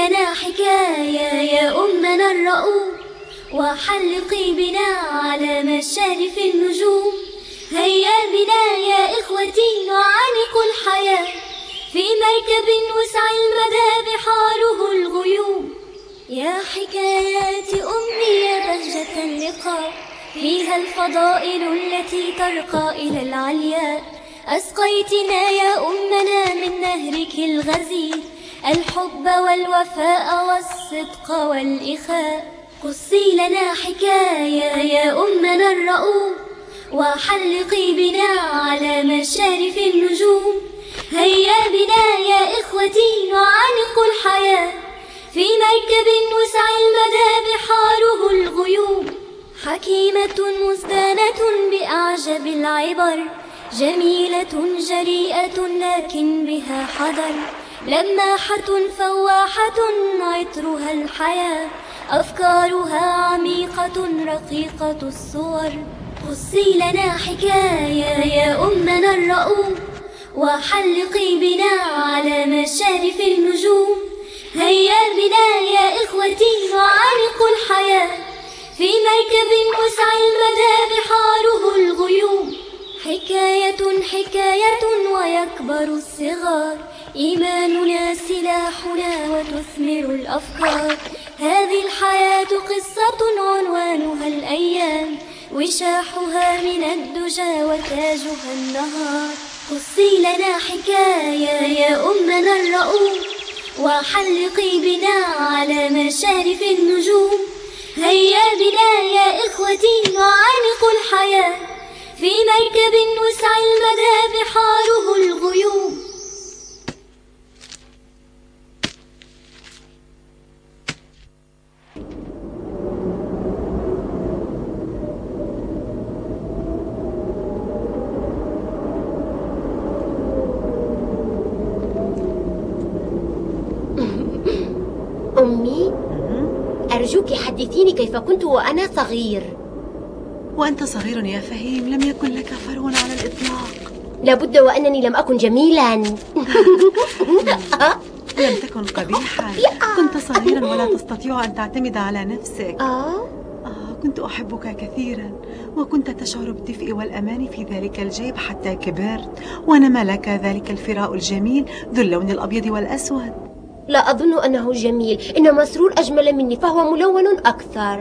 لنا حكاية يا أمنا الرؤوف، وحلقي بنا على مشارف النجوم. هيا بنا يا إخوتي نعانق الحياة، في مركب وسع المدى بحاره الغيوم. يا حكايات أمي يا بهجة اللقاء، فيها الفضائل التي ترقى إلى العلياء. أسقيتنا يا أمنا من نهرك الغزير، الحب والوفاء والصدق والإخاء. قصي لنا حكاية يا أمنا الرؤوف، وحلقي بنا على مشارف النجوم. هيا بنا يا إخوتي نعانق الحياة، في مركب وسع المدى بحاره الغيوم. حكيمة مزدانة بأعجب العبر، جميلة جريئة لكن بها حذر. لماحة فواحة عطرها الحياة، أفكارها عميقة رقيقة الصور. قصي لنا حكاية يا أمنا الرؤوف، وحلقي بنا على مشارف النجوم. هيا بنا يا إخوتي نعانق الحياة، في مركب وسع المدى بحاره الغيوم. حكاية ويكبر الصغار، إيماننا سلاحنا وتثمر الأفكار. هذه الحياة قصة عنوانها الأيام، وشاحها من الدجى وتاجها النهار. قصي لنا حكاية يا أمنا الرؤوف، وحلقي بنا على مشارف النجوم. هيا بنا يا إخوتي نعانق الحياة، في مركب وسع المدى بحاره الغيوم. أمي، أرجوك حدثيني كيف كنت وأنا صغير. وأنت صغير يا فهيم لم يكن لك فرو على الإطلاق. لابد وأنني لم أكن جميلا. لم تكن قبيحا، كنت صغيرا ولا تستطيع أن تعتمد على نفسك. كنت أحبك كثيرا، وكنت تشعر بالدفء والأمان في ذلك الجيب حتى كبرت، ونمى لك ذلك الفراء الجميل ذو اللون الأبيض والأسود. لا أظن أنه جميل، إن مسرور أجمل مني فهو ملون أكثر.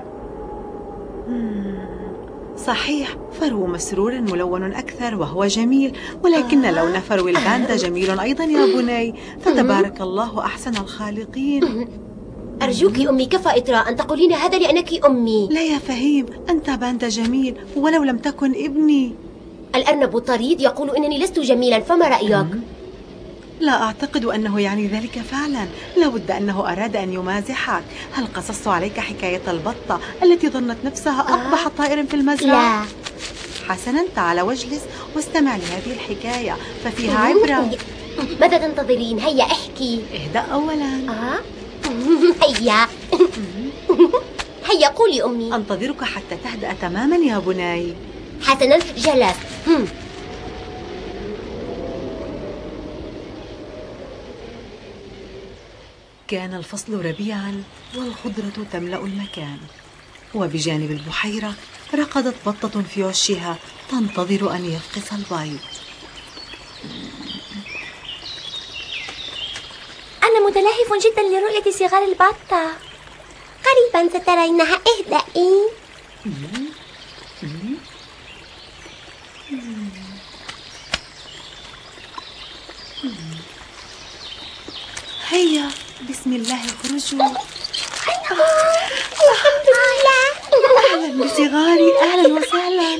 صحيح، فرو مسرور ملون أكثر وهو جميل، ولكن لون فرو الباندا جميل أيضا يا بني، فتبارك الله أحسن الخالقين. أرجوك أمي، كفى إطراء أن تقولين هذا لأنك أمي. لا يا فهيم، أنت باندا جميل ولو لم تكن ابني. الأرنب الطريد يقول إنني لست جميلا، فما رأيك؟ لا أعتقد أنه يعني ذلك فعلا، لابد أنه أراد أن يمازحك. هل قصصت عليك حكاية البطة التي ظنت نفسها أقبح طائر في المزرعة؟ لا. حسنا، تعال واجلس واستمع لهذه الحكاية ففيها عبرة. ماذا تنتظرين؟ هيا احكي. اهدأ أولا. هيا. هيا قولي أمي. أنتظرك حتى تهدأ تماما يا بني. حسنا، جلست. كان الفصل ربيعا والخضرة تملأ المكان، وبجانب البحيرة رقدت بطة في عشها تنتظر أن يفقس البيض. أنا متلهف جدا لرؤية صغار البطة. قريبا سترينها، اهدئي. هيا بسم الله اخرجوا. الحمد لله. أهلا بصغاري، أهلا وسهلا.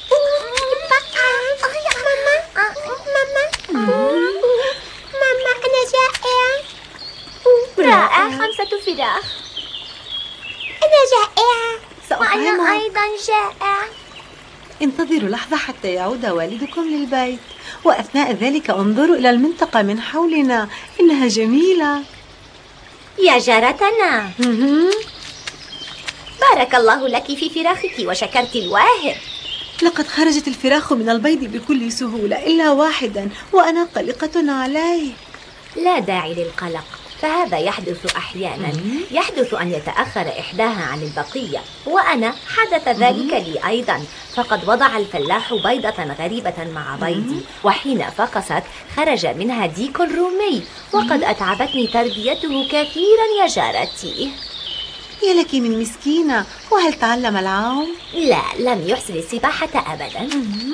ماما أنا جائع. رائع، 5 فراخ. أنا جائعة. وأنا أيضا جائع. انتظروا لحظة حتى يعود والدكم للبيت، وأثناء ذلك انظروا إلى المنطقة من حولنا، إنها جميلة. يا جارتنا، بارك الله لك في فراخك وشكرت الواهب. لقد خرجت الفراخ من البيض بكل سهولة إلا واحدا، وأنا قلقة عليه. لا داعي للقلق، فهذا يحدث أحيانا. يحدث أن يتأخر إحداها عن البقية، وأنا حدث ذلك لي أيضا. فقد وضع الفلاح بيضة غريبة مع بيضي، وحين فقست خرج منها ديك رومي، وقد أتعبتني تربيته كثيرا يا جارتي. يا لك من مسكينة، وهل تعلم العوم؟ لا، لم يحسن السباحة أبدا.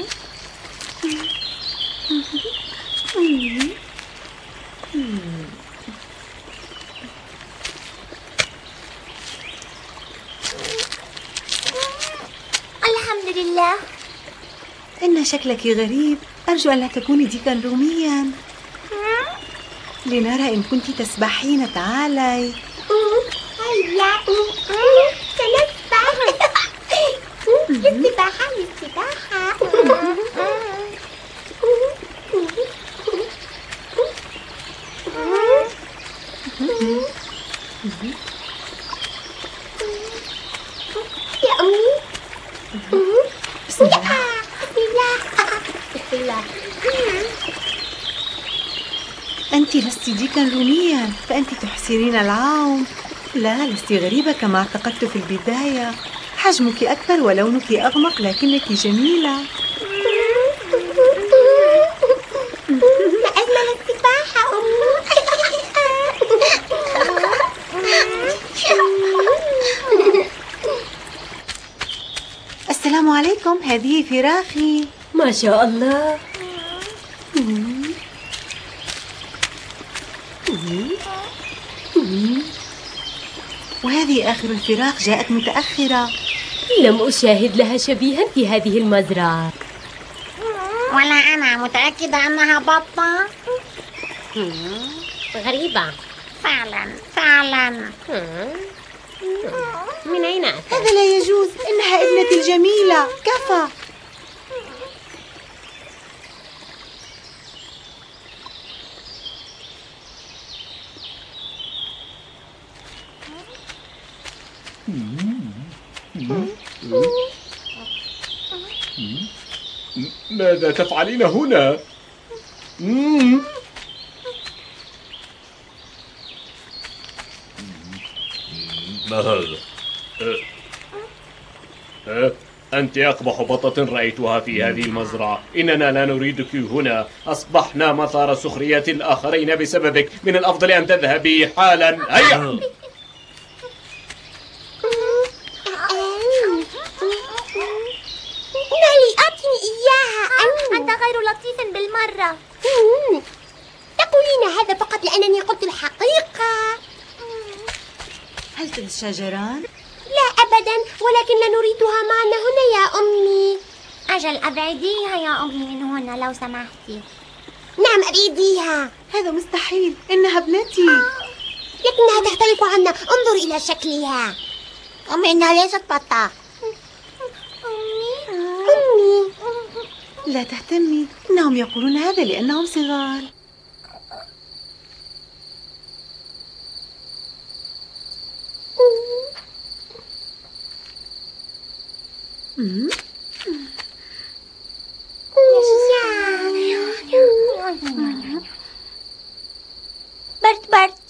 الحمد لله. إن شكلك غريب، أرجو أن لا تكوني ديكا روميا. لنرى إن كنت تسبحين. تعالي. هيا سنسبح. للسباحة للسباحة. يا أمي. بسم الله. بسم الله. أنت لست ديكا روميا، فأنت تحسنين العوم. لا، لست غريبة كما اعتقدت في البداية. حجمك أكبر ولونك أغمق، لكنك جميلة. لا أجمل السباحة أمي. السلام عليكم، هذه فراخي. ما شاء الله. وهذه آخر الفراخ، جاءت متأخرة. لم أشاهد لها شبيها في هذه المزرعة. ولا أنا متأكدة أنها بطة. غريبة. فعلا. من أين أتت؟ هذا لا يجوز، إنها ابنتي الجميلة. كفى. ماذا تفعلين هنا؟ ما هذا؟ أنت أقبح بطة رأيتها في هذه المزرعة. إننا لا نريدك هنا. أصبحنا مثار سخرية الآخرين بسببك. من الأفضل أن تذهبي حالا. هيا. نالي أعطني إياها. أنت غير لطيف بالمرة. تقولين هذا فقط لأنني قلت الحقيقة. هل تتشاجران؟ لا أبدا، ولكن لا نريدها معنا هنا يا أمي. أجل أبعديها يا أمي من هنا لو سمحتي. نعم أبعديها. هذا مستحيل، إنها ابنتي. لكنها تختلف عنا. انظر إلى شكلها. أمي إنها ليست بطة. أمي. لا تهتمي، إنهم يقولون هذا لأنهم صغار. برد.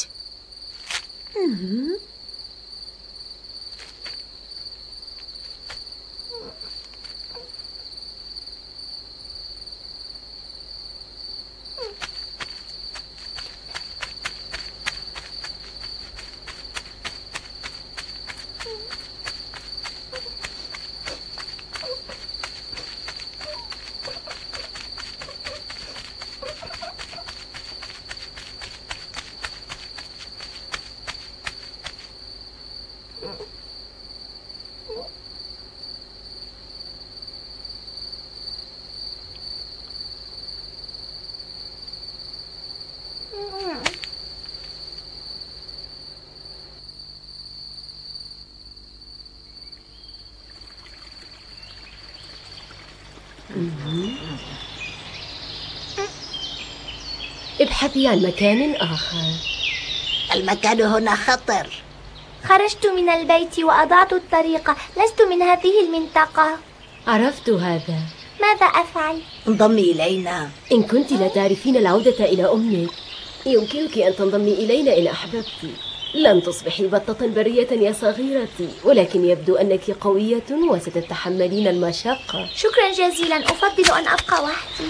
ابحثي عن مكان آخر. المكان هنا خطر. خرجت من البيت وأضعت الطريق. لست من هذه المنطقة. عرفت هذا. ماذا أفعل؟ انضمي إلينا. إن كنت لا تعرفين العودة إلى أمك. يمكنك أن تنضمي إلينا إن أحببت. لن تصبحي بطة برية يا صغيرتي، ولكن يبدو أنك قوية وستتحملين المشقة. شكرا جزيلا، أفضل أن أبقى وحدي.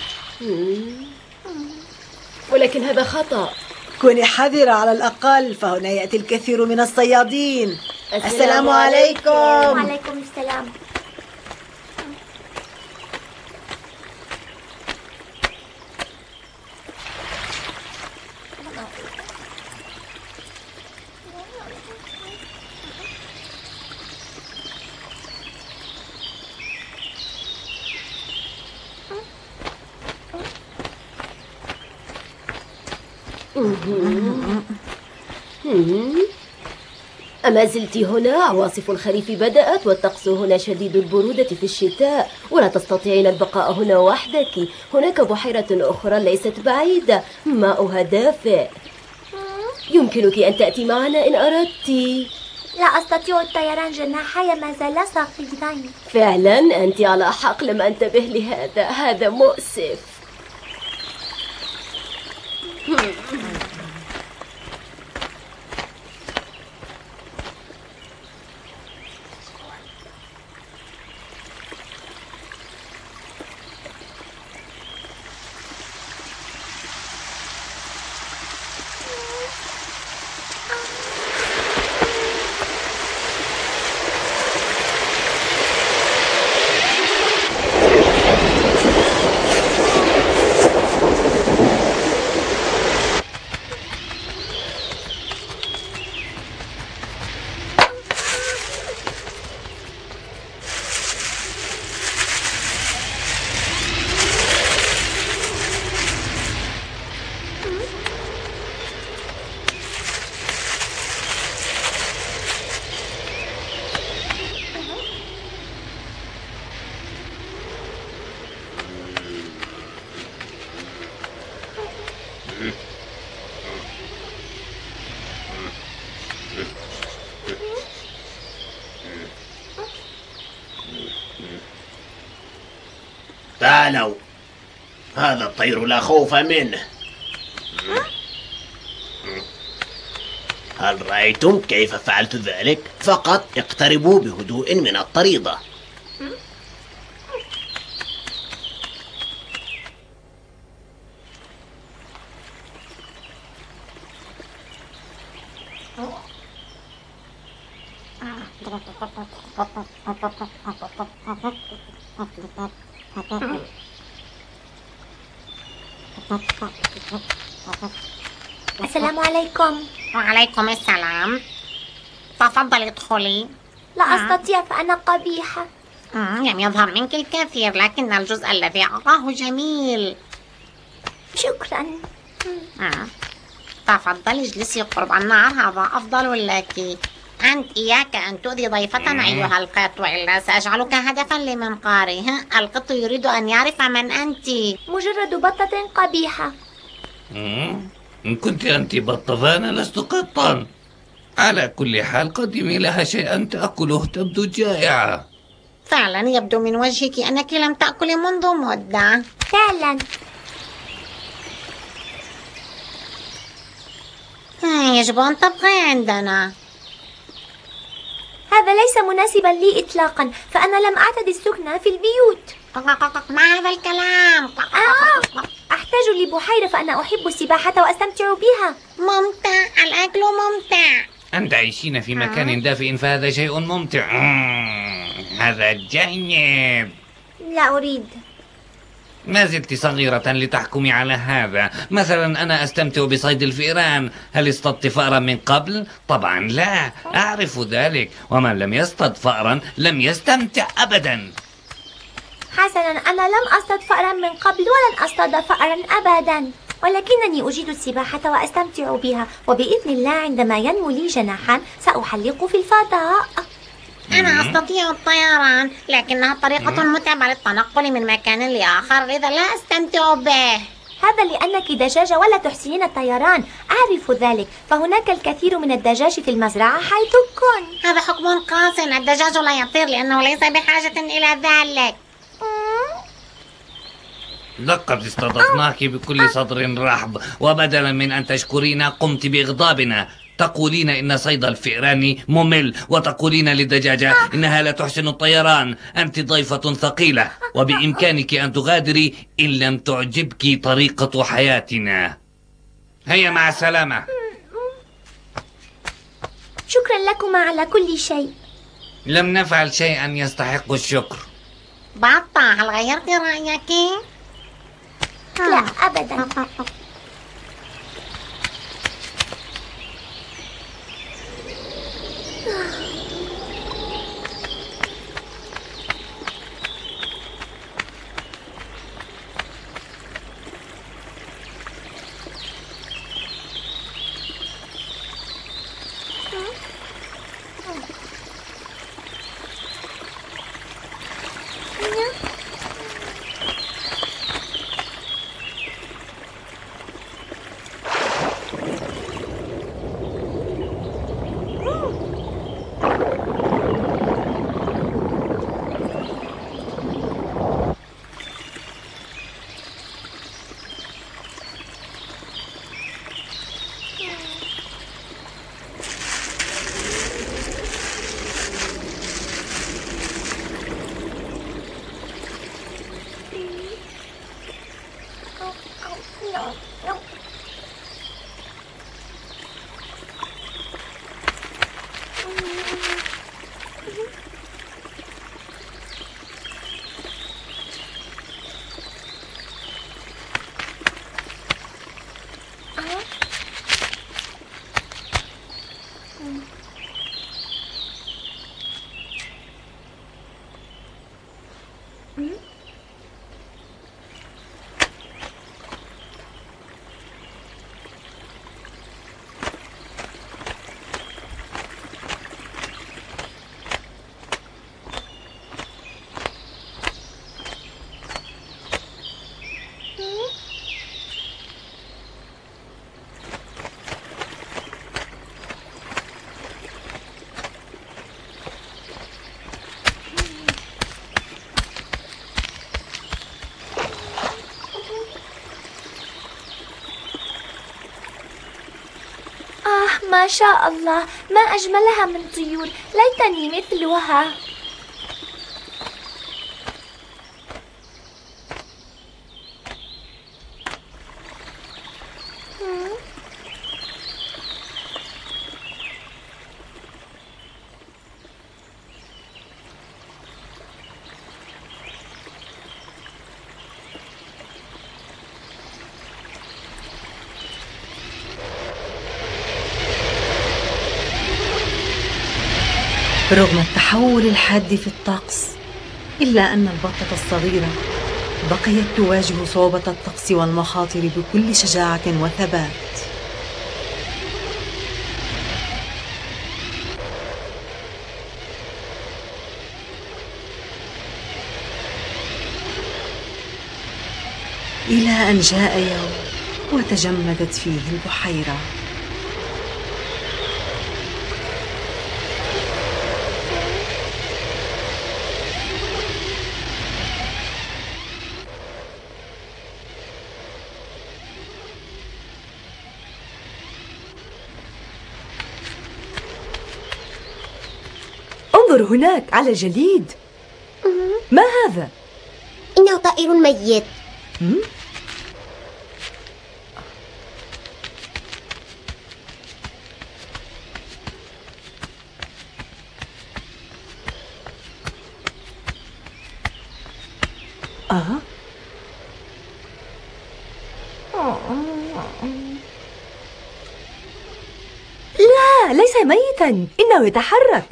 ولكن هذا خطأ. كوني حذرة على الأقل، فهنا يأتي الكثير من الصيادين. السلام عليكم. وعليكم السلام. أما زلت هنا؟ عواصف الخريف بدأت والطقس هنا شديد البرودة في الشتاء، ولا تستطيعين البقاء هنا وحدك. هناك بحيرة أخرى ليست بعيدة، ماؤها دافئ. يمكنك أن تأتي معنا إن أردت. لا أستطيع الطيران، جناحي ما زالا صغيرين. فعلا أنت على حق، لم أنتبه لهذا، هذا مؤسف. تعالوا، هذا الطير لا خوف منه. هل رأيتم كيف فعلت ذلك؟ فقط اقتربوا بهدوء من الطريدة. السلام عليكم. وعليكم السلام. تفضلي ادخلي. لا أستطيع، فأنا قبيحة. لم يظهر منك الكثير، لكن الجزء الذي أراه جميل. شكرا. تفضلي اجلسي قرب النار، هذا أفضل لك. أنت إياك أن تؤذي ضيفتنا أيها القط، وإلا سأجعلك هدفا لمنقاره. القط يريد أن يعرف من أنت. مجرد بطة قبيحة. إن كنت أنت بطة فأنا لست قطا. على كل حال قدمي لها شيئا تأكله، تبدو جائعة. فعلا يبدو من وجهك أنك لم تأكلي منذ مدة. فعلا. يجب أن تبقي عندنا. هذا ليس مناسبا لي إطلاقا، فأنا لم أعتد السكنة في البيوت. ما هذا الكلام؟ أحتاج لبحيرة، فأنا أحب السباحة وأستمتع بها. ممتع، الأكل ممتع. أن تعيشين في مكان دافئ فهذا شيء ممتع. هذا جيد. لا أريد. ما زلت صغيرة لتحكمي على هذا. مثلا أنا أستمتع بصيد الفئران. هل اصطدت فأرا من قبل؟ طبعا لا، أعرف ذلك. ومن لم يصطد فأرا لم يستمتع أبدا. حسنا، أنا لم أصطد فأرا من قبل ولن أصطاد فأرا أبدا، ولكنني أجيد السباحة وأستمتع بها، وبإذن الله عندما ينمو لي جناحان سأحلق في الفضاء. أنا أستطيع الطيران، لكنها طريقة متعبة للتنقل من مكان لآخر، إذا لا أستمتع به. هذا لأنك دجاجة ولا تحسنين الطيران، أعرف ذلك، فهناك الكثير من الدجاج في المزرعة حيث كنت. هذا حكم قاس، الدجاج لا يطير لأنه ليس بحاجة إلى ذلك. لقد استضفناك بكل صدر رحب، وبدلا من أن تشكرينا قمت بإغضابنا. تقولين إن صيد الفئران ممل، وتقولين للدجاجة إنها لا تحسن الطيران. أنت ضيفة ثقيلة، وبإمكانك أن تغادري إن لم تعجبك طريقة حياتنا. هيا مع السلامة. شكرا لكما على كل شيء. لم نفعل شيئا يستحق الشكر. بطة، هل غيرت رأيك؟ لا أبدا. ما شاء الله، ما أجملها من طيور، ليتني مثلها. رغم التحول الحاد في الطقس، إلا أن البطة الصغيرة بقيت تواجه صعوبة الطقس والمخاطر بكل شجاعة وثبات. إلى أن جاء يوم وتجمدت فيه البحيرة. انظر هناك على الجليد. ما هذا؟ إنه طائر ميت. لا، ليس ميتا، إنه يتحرك.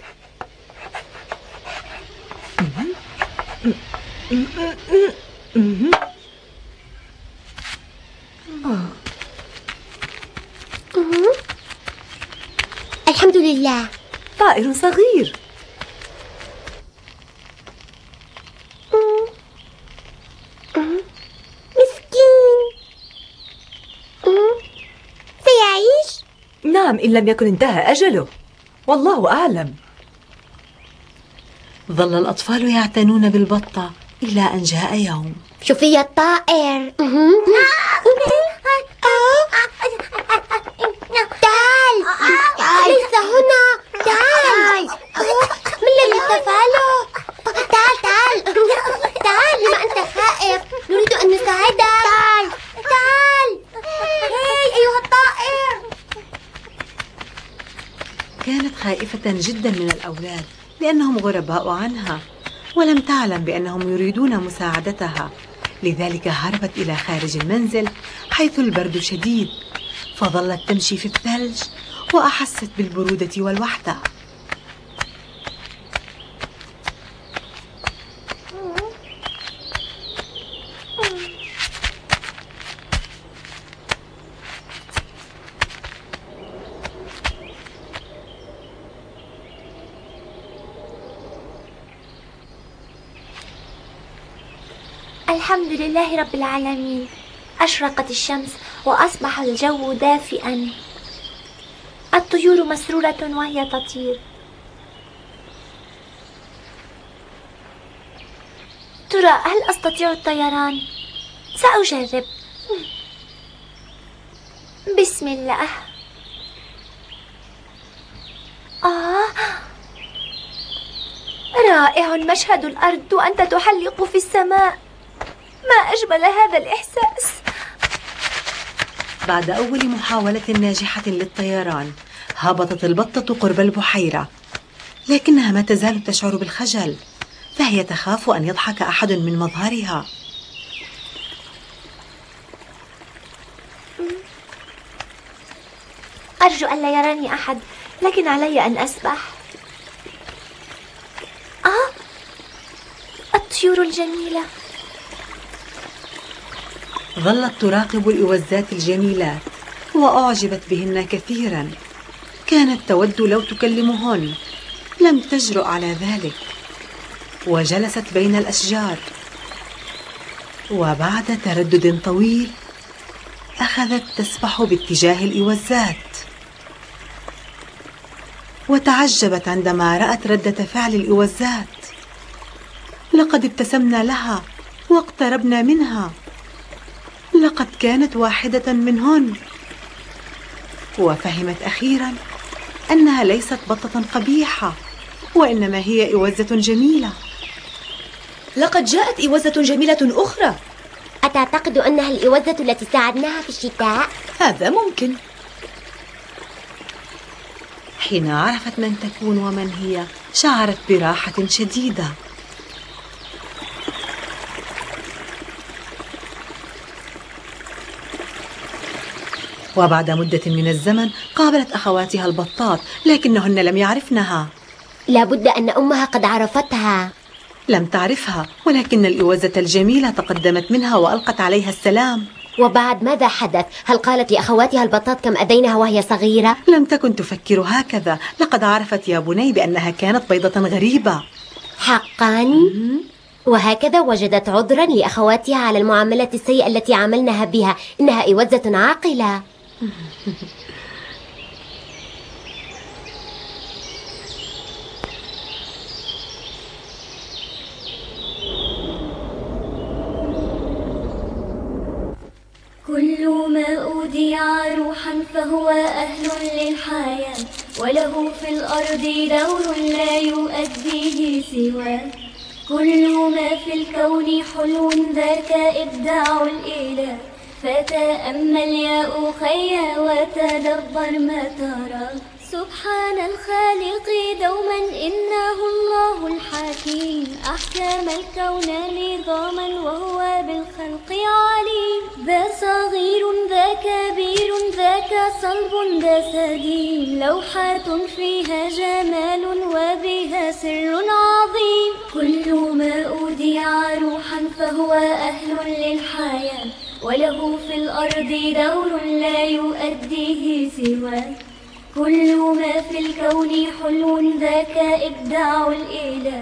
الحمد لله. طائر صغير. مسكين. سيعيش؟ نعم، إن لم يكن انتهى أجله، والله أعلم. ظل الأطفال يعتنون بالبطة إلى أن جاء يوم شوفي يا الطائر. تعال، ليس هنا. تعال، ما الذي تفعله؟ تعال، لما أنت خائف نريد أن نساعدك. تعال، هاي أيها الطائر. كانت خائفة جدا من الأولاد لأنهم غرباء عنها، ولم تعلم بأنهم يريدون مساعدتها، لذلك هربت إلى خارج المنزل حيث البرد شديد، فظلت تمشي في الثلج وأحست بالبرودة والوحدة. الحمد لله رب العالمين، أشرقت الشمس وأصبح الجو دافئا. الطيور مسرورة وهي تطير. ترى هل أستطيع الطيران؟ سأجرب. بسم الله. رائع مشهد الأرض وأنت تحلق في السماء. ما أجمل هذا الإحساس. بعد أول محاولة ناجحة للطيران هبطت البطة قرب البحيرة، لكنها ما تزال تشعر بالخجل، فهي تخاف أن يضحك أحد من مظهرها. أرجو أن لا يراني أحد، لكن علي أن أسبح. الطيور الجميلة. ظلت تراقب الإوزات الجميلات وأعجبت بهن كثيرا، كانت تود لو تكلمهن، لم تجرؤ على ذلك، وجلست بين الأشجار، وبعد تردد طويل أخذت تسبح باتجاه الإوزات، وتعجبت عندما رأت ردة فعل الإوزات. لقد ابتسمنا لها واقتربنا منها، لقد كانت واحدة منهن، وفهمت أخيرا أنها ليست بطة قبيحة، وإنما هي إوزة جميلة. لقد جاءت إوزة جميلة أخرى. أتعتقد أنها الإوزة التي ساعدناها في الشتاء؟ هذا ممكن. حين عرفت من تكون ومن هي شعرت براحة شديدة. وبعد مدة من الزمن قابلت أخواتها البطات، لكنهن لم يعرفنها. لابد أن أمها قد عرفتها. لم تعرفها، ولكن الإوزة الجميلة تقدمت منها وألقت عليها السلام. وبعد ماذا حدث؟ هل قالت لأخواتها البطات كم أذينها وهي صغيرة؟ لم تكن تفكر هكذا، لقد عرفت يا بني بأنها كانت بيضة غريبة. حقا؟ وهكذا وجدت عذرا لأخواتها على المعاملة السيئة التي عاملناها بها. إنها إوزة عاقلة. كل ما أودع روحا فهو أهل للحياة، وله في الأرض دور لا يؤديه سواه. كل ما في الكون حلو ذاك إبداع الإله، فتأمل يا أخي وتدبر ما ترى. سبحان الخالق دوما إنه الله الحكيم، أحكم الكون نظاما وهو بالخلق عليم. ذا صغير ذا كبير ذاك صلب ذا سديم، لوحات فيها جمال وبها سر عظيم. كل ما أودع روحا فهو أهل للحياة، وله في الأرض دور لا يؤديه سواه. كل ما في الكون حلو ذاك إبداع الإله،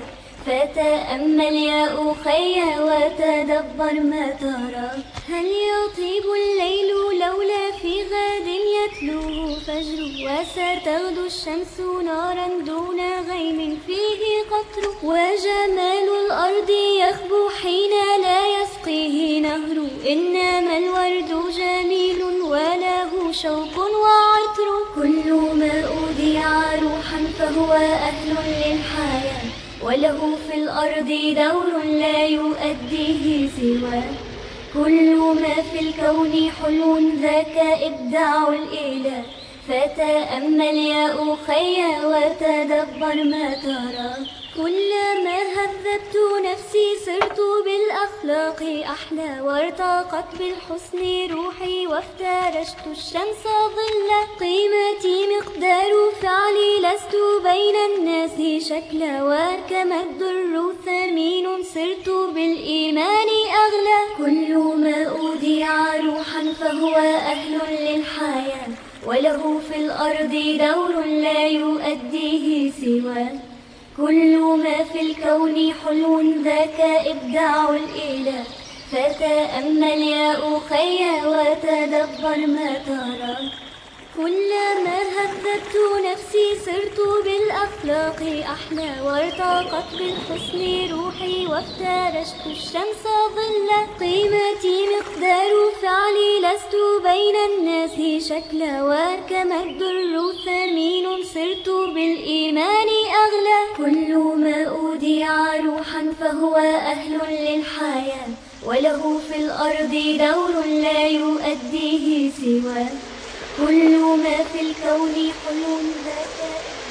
فتأمل يا أخي وتدبر ما ترى. هل يطيب الليل لولا في غد يتلوه فجر، وستغدو الشمس نارا دون غيم فيه قطر، وجمال الأرض يخبو حين لا يسقيه نهر، إنما الورد جميل وله شوق وعطر. كل ما أودع روحا فهو أهل للحياة، وله في الأرض دور لا يؤديه سواه. كل ما في الكون حلو ذاك إبداع الإله، فتأمل يا أخي وتدبر ما ترى. كلما هذبت نفسي صرت بالأخلاق أحلى، وارتقت بالحسن روحي وافترشت الشمس ظلا. قيمتي مقدار فعلي لست بين الناس شكلا، وكما الدر ثمين صرت بالإيمان أغلى. كل ما أودع روحا فهو أهل للحياة، وله في الأرض دور لا يؤديه سواه. كل ما في الكون حلو ذاك إبداع الإله، فتأمل يا أخي وتدبر ما ترى. كلما هذبت نفسي صرت بالأخلاق أحلى، وارتقت بالحسن روحي وافترشت الشمس ظلا. قيمتي مقدار فعلي لست بين الناس شكلا، وكما الدر ثمين صرت بالإيمان أغلى. كل ما أودع روحا فهو أهل للحياة، وله في الأرض دور لا يؤديه سواه. كل ما في الكون حلو ذاك